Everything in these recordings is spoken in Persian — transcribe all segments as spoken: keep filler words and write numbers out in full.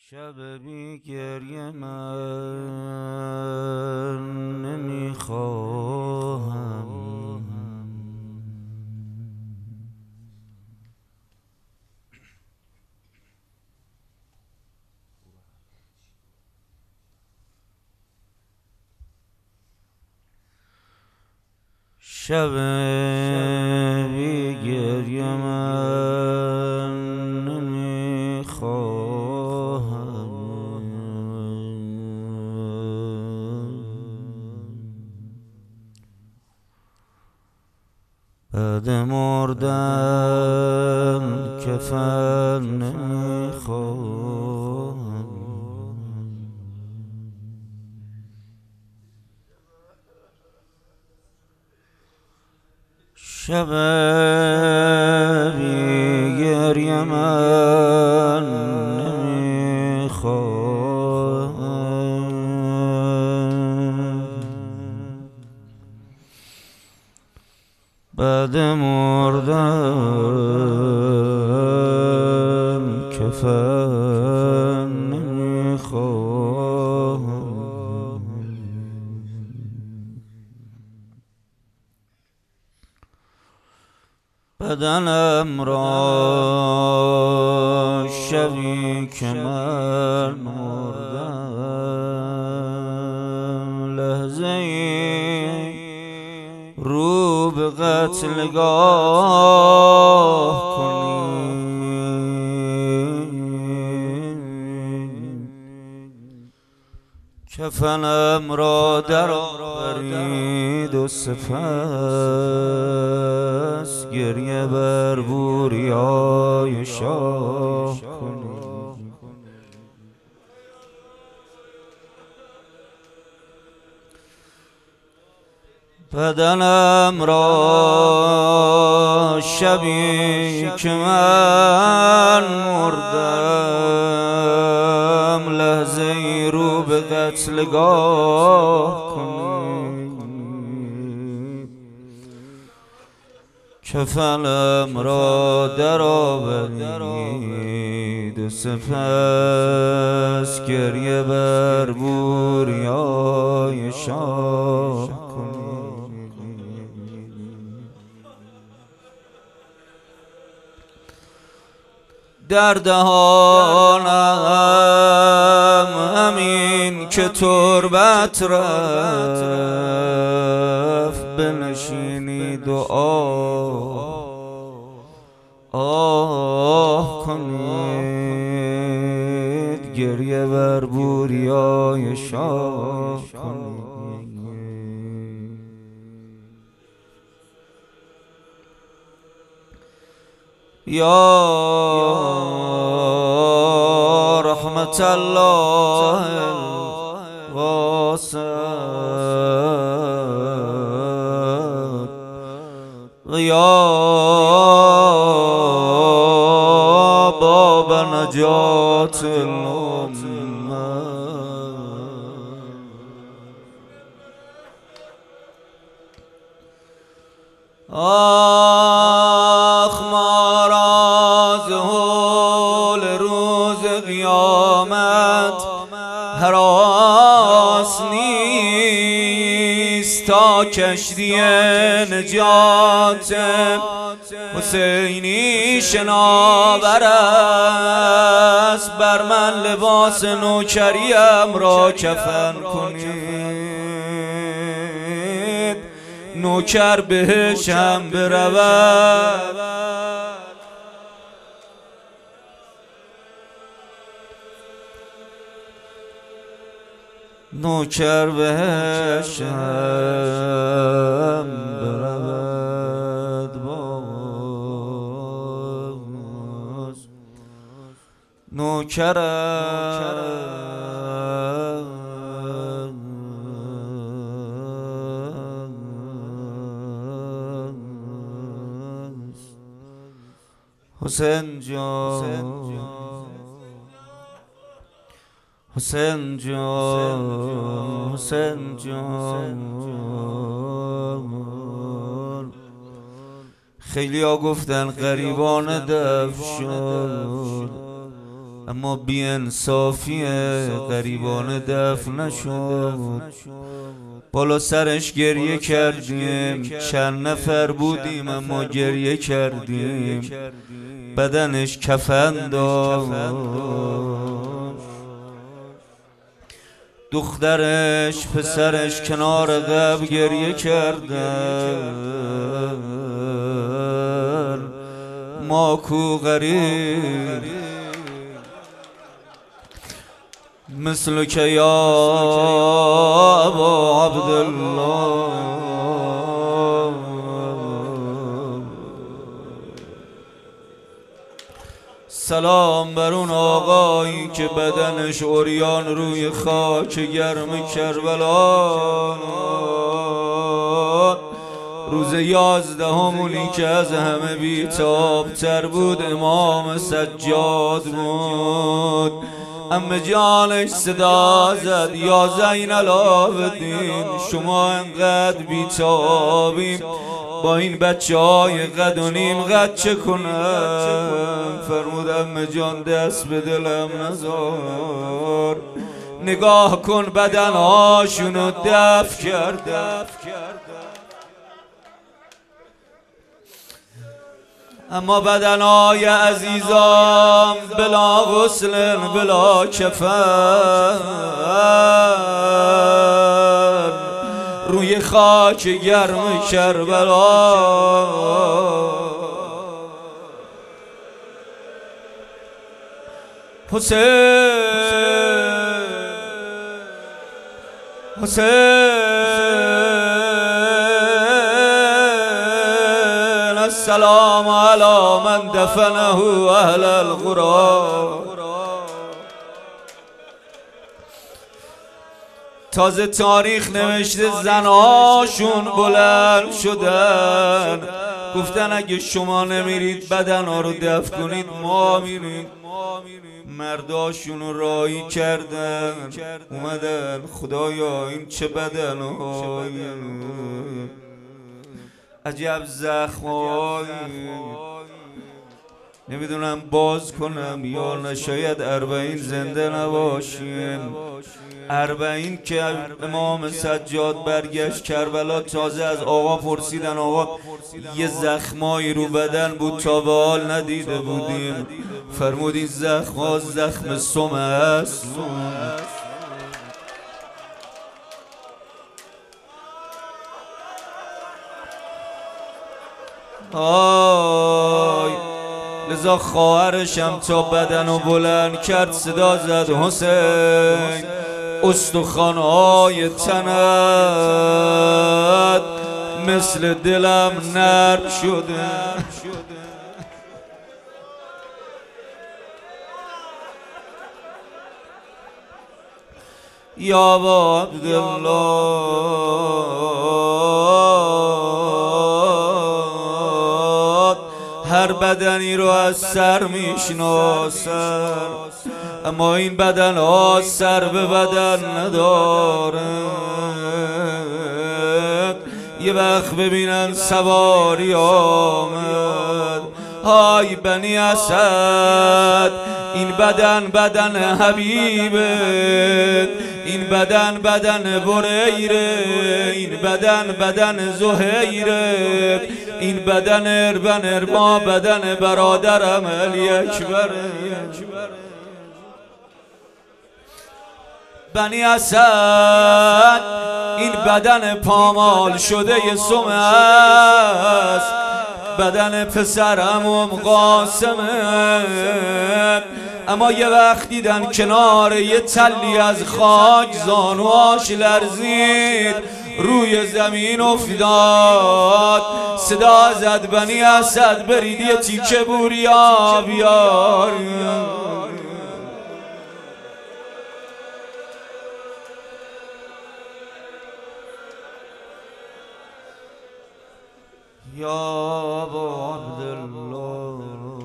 شب بی گریه من نمیخواهم، شب بی گریه من نمیخواهم، بعد مردن کفن نمیخواهم، شب بی گریه من نمیخواهم، بعد مردن کفن نمیخواهم، بدنم را شبی که من مردم، لحظه ای رو به قتلگاه کنید، کفنم را در آورید و سپس گریه بر بوریای شاه کنید. بدنم را شبی که من مردم، لحظه ای رو به قتلگاه کنید، کفنم را در آورید و سپس گریه بر بوریای شاه کنید. در دهانم همین که تربت رفت، بنشینید و آه آه کنید، گریه بر بوریای شاه کنید. یا رحمت الله الواسع یا باب نجات الامه، آخ ما را ز هول روز قیامت هراس نیست، تا کشتی نجات حسینی شناور است، بر من لباس نوکریم را کفن کنید، نوکر بهش هم برود، نوکر بهش هم برود، باز نوکرم حسین جان، حسین جان، حسین جان. خیلی ها گفتن غریبان دف شد، اما بی انصافی غریبانه دفن نشد. بالا سرش گریه کردیم، چند نفر بودیم اما گریه کردیم. بدنش کفن داشت، دخترش پسرش کنار قبر گریه کردن. ما کو غریب مثل که یا ابا عبدالله. سلام بر اون آقایی که بدنش عریان روی خاک گرم کربلا. روز یازدهمونی که از همه بی‌تاب تر بود امام سجاد بود. عمه جانش صدا زد یا زین العابدین شما انقدر بی‌تابیم، با این بچه های قد و نیم قد چه کنم؟ فرمود عمه جان دست به دلم نذار، نگاه کن بدن هاشونو دفن کرده. اما بدنای عزیزام بلا غسل بلا کفن روی خاک گرم کربلا. حسین حسین السلام علی من دفنه اهل القرى. تازه تاریخ نوشته زناشون بلند شدن، گفتن اگه شما نمیرید بدن ها رو دفن کنید ما میریم. مرداشون رو راهی کردن اومدن، خدایا این چه بدن های عجب زخمایی، نمیدونم باز کنم یا نه، شاید اربعین زنده نباشیم. اربعین که امام سجاد برگشت کربلا، تازه از آقا پرسیدن آقا یه زخمایی رو بدن بود تا به حال ندیده بودیم. فرمود این زخم ها زخم سم است. آی لذا خواهرشم تا بدنو بلند کرد صدا زد حسین استخوان‌های تنت مثل دلم نرم شده. یا با عبدالله هر بدنی رو از سر میشناسن، اما این بدن ها سر به بدن نداره. یه وقت ببینن سواری آمد، های بنی اسد این بدن بدن حبیبت، این بدن بدن بریره، این بدن بدن زهیره، این بدن اربن ارما بدن برادرم علی اکبره. بنی اسد این بدن پامال شده ی سم است، بدن پسرم قاسمه. اما یه وقت دیدن کنار یه تلی از خاک زانوهاش لرزید، روی زمین افتاد. صدا زد بنی اسد برید یه تیکه بوریا بیار. یا ابا عبدالله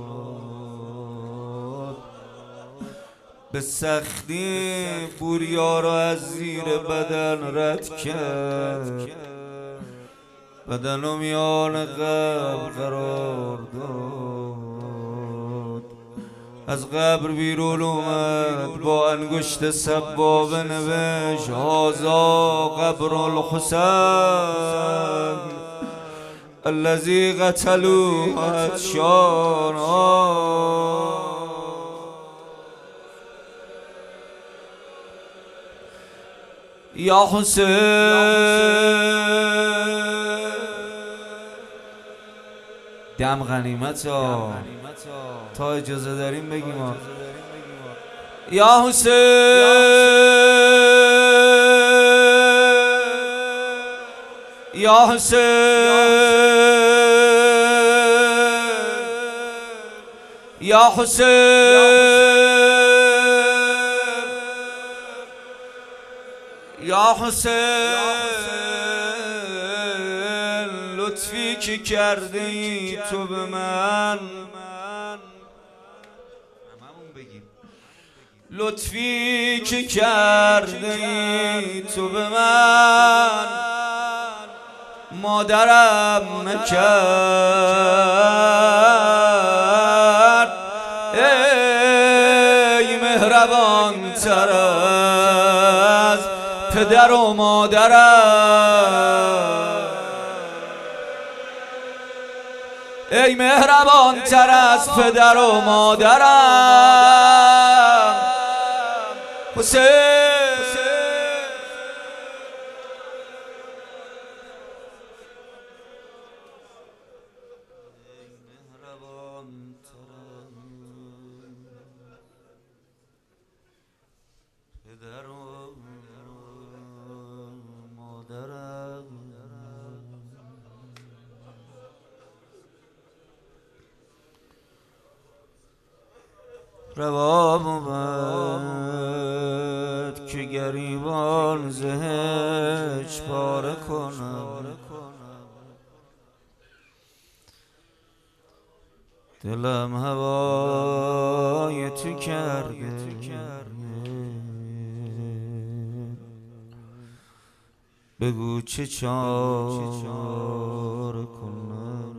به سختی بوریا را از زیر بدن رد کرد، بدن و میان قبر قرار داد. از قبر بیرون اومد با انگشت سبابه نوشت هذا قبر الحسین الذی قتلوه عطشانا. یا حسین دم غنیمت ها تا اجازه داریم بگیم ها. یا حسین یا حسین یا حسین یا حسین لطفی که کردی تو به من، لطفی که کردی تو به من مادرم نکرد. ای مهربان تر از پدر و مادرم، ای مهربان تر از پدر و مادرم حسین. پدر و مادرم روا بود که گریبان زهج پاره کنم، دلم هوای تو کرده بگو چه چاره کنم.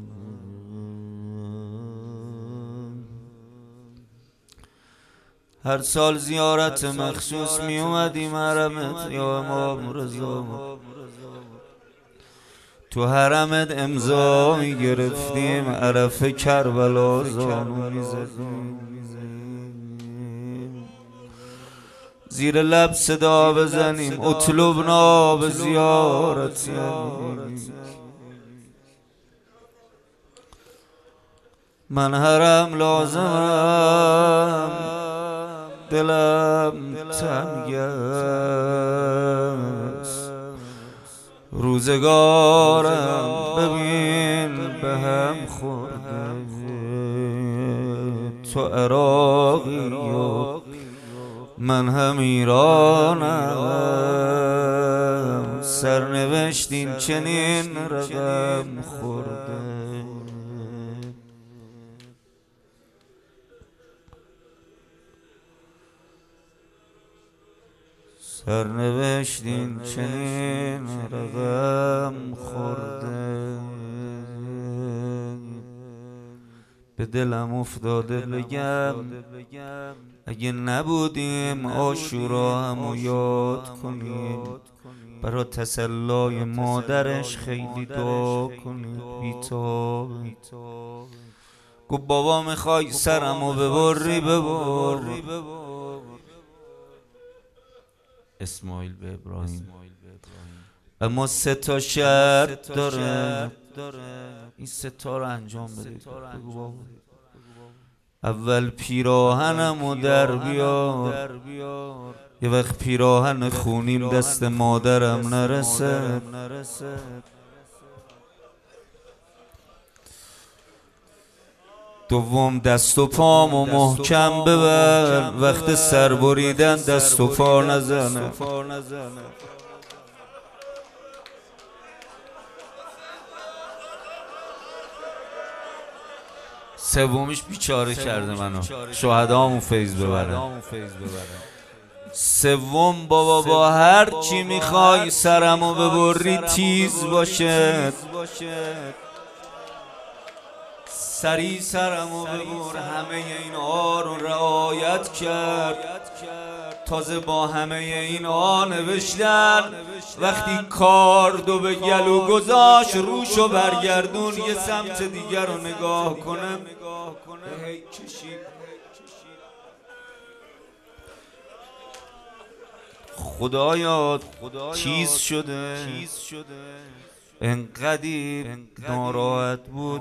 هر سال زیارت مخصوص می اومدیم حرمت یا امام رضا، تو حرمت امضا می گرفتیم عرف کربلا زانو می زدیم، زیر لب صدا بزنیم اطلبنا به زیارت. من حرم لازمم دلم تنگ است، روزگارم ببین به هم خورده، تو عراقی و من هم ایرانم، سرنوشتیم چنین رقم خورده. سرنوشتیم چنین رقم خورده. به دلم افتاده بگم اگه نبودیم عاشورا همو یاد کنیم، برا تسلای مادرش خیلی دعا کنیم. بیتاب گو بابا میخوای سرمو ببری ببر. اسماعیل به ابراهیم اما سه تا شرط داره، این سه تا رو انجام بده. بگو بابا اول پیراهنمو در بیار، یه وقت پیراهن خونیم دست مادرم نرسه، دوم دست و پامو محکم ببر، وقت سر بریدن دست و پا نزنه، سومیش بیچاره کرده منو شهدامو فیض ببرن. سوم بابا با هر چی میخوای سرمو ببری تیز باشه. سری سرمو ببر. همه اینا رو رعایت کرد، تازه با همه اینا نوشتن وقتی کاردو به گلو گذاشت روشو برگردون یه سمت دیگر رو نگاه کنم. هی کشید. خدایا چیز شده انقدر ناراحت بود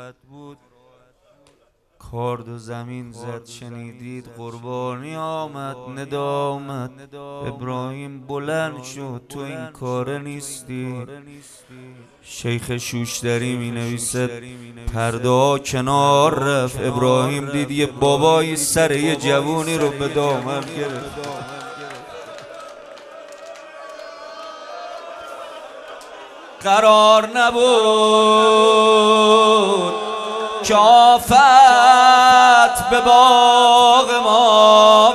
کارد و زمین زد. شنیدید قربانی آمد، ندا آمد. ابراهیم بلند شد، تو این کاره نیستی. شیخ شوشتری می نویسد پرده ها کنار رفت، ابراهیم دید یه بابایی سر یه جوونی رو به دامن گرفت. قرار نبود که آفت به باغ ما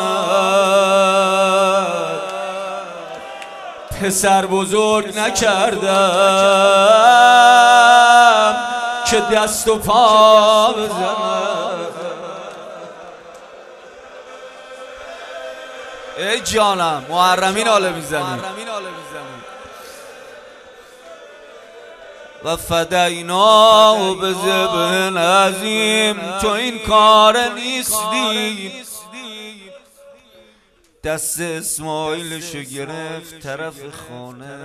بزند، پسر بزرگ نکردم که دست و پا بزند. ای جانم محرمین آله میزنی و فدینا و به ذبح عظیم. تو این کار نیستی. دست اسماعیلشو گرفت طرف خانه،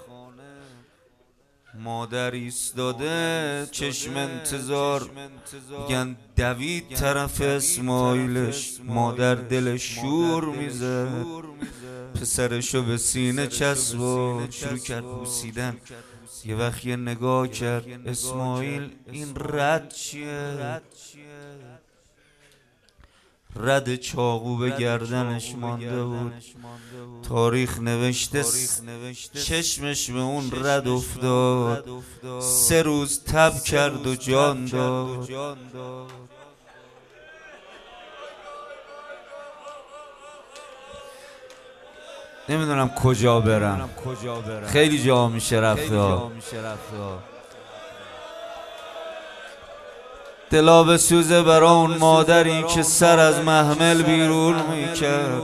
مادر ایستاده چشم انتظار، میگن دوید طرف اسماعیلش. مادر دل شور میزد، پسرشو به سینه چسبید، شروع کرد بوسیدن. یه وقت یه نگاه کرد، اسماعیل این رد چیه؟ رد چاقو به گردنش مانده بود. تاریخ نوشته چشمش به اون رد افتاد، سه روز تب کرد و جان داد. نمیدونم کجا برم، خیلی جا میشه رفت. دلا به سوزه برا اون مادری که سر از محمل بیرون میکرد.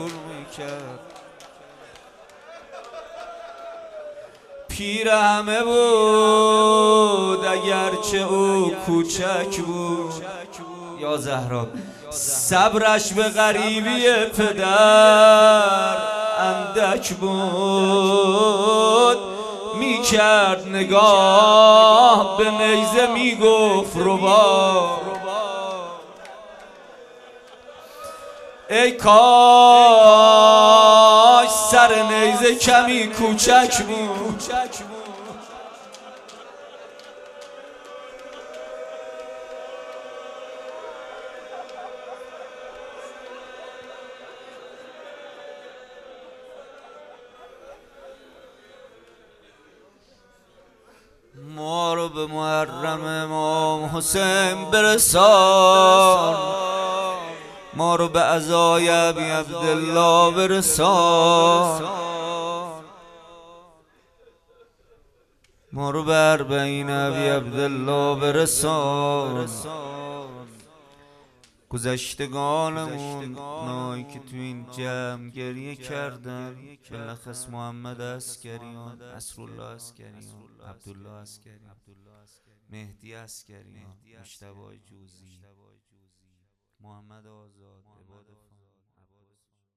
پیر همه بود اگرچه او کوچک بود. یا زهرا صبرش به غریبی پدر اندک بود. میکرد نگاه به نیزه میگفت ربا. ای کاش سر نیزه کمی کوچک بود. ما رو به محرم امام حسین برسان، ما رو به عزای ابی عبدالله برسان، ما رو به اربعین ابی عبدالله برسان. گذشتگانمون نایی که تو این جمع گریه کردن، بلخص محمد عسکریان، نصرالله عسکریان، عبدالله عسکریان، مهدی عسکریان، مجتبی جوزی، محمد آزاد، عباد